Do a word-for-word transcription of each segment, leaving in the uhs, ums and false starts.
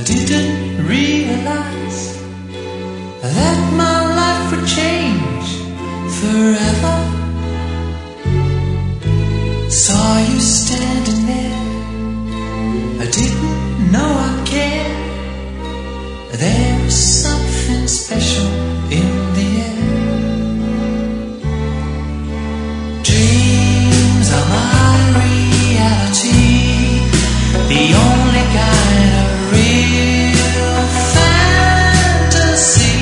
didn't realize that my life would change forever. Saw you standing there, I didn't know I cared. There was something special in the air. Dreams are my reality, the only kind of real fantasy.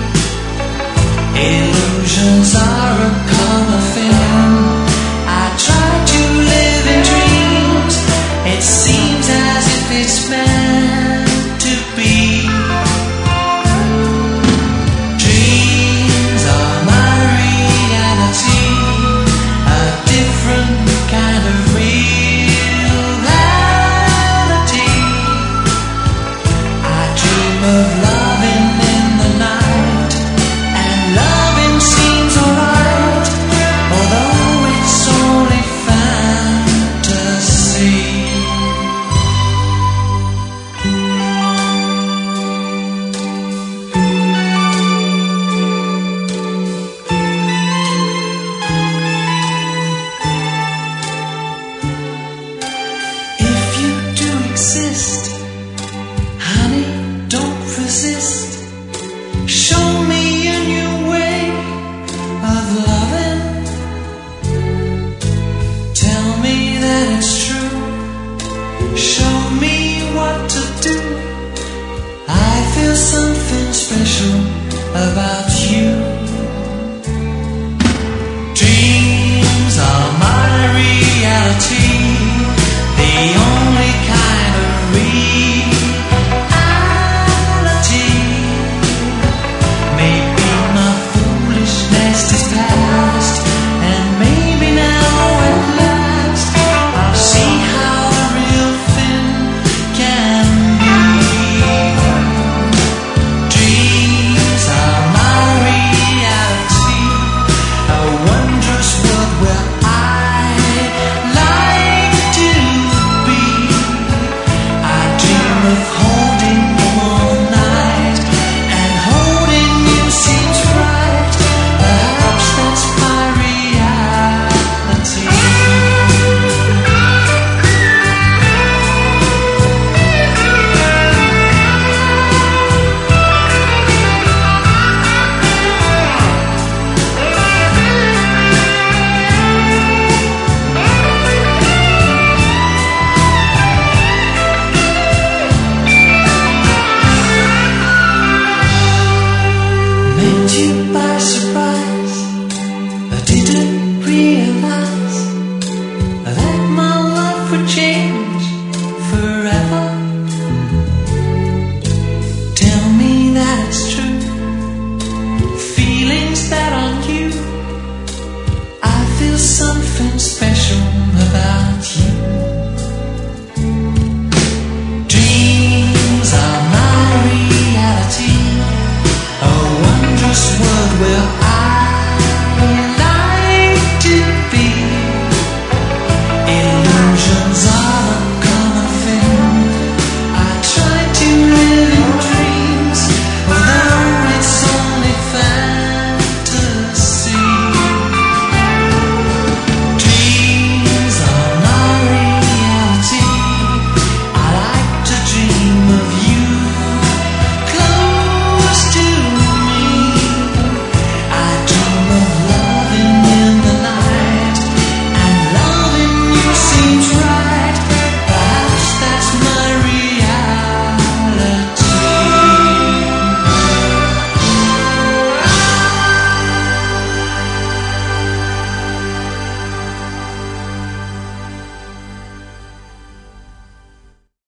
Illusions are a common thing. I try to live in dreams. It seems as if it's meant to be. Dreams are my reality, a different kind of reality. I dream of loving in the night, and loving seems alright, although it's only fantasy. If you do exist, honey, don't resist. Show me a new way of loving. Tell me that it's true. Show me what to do. I feel something special about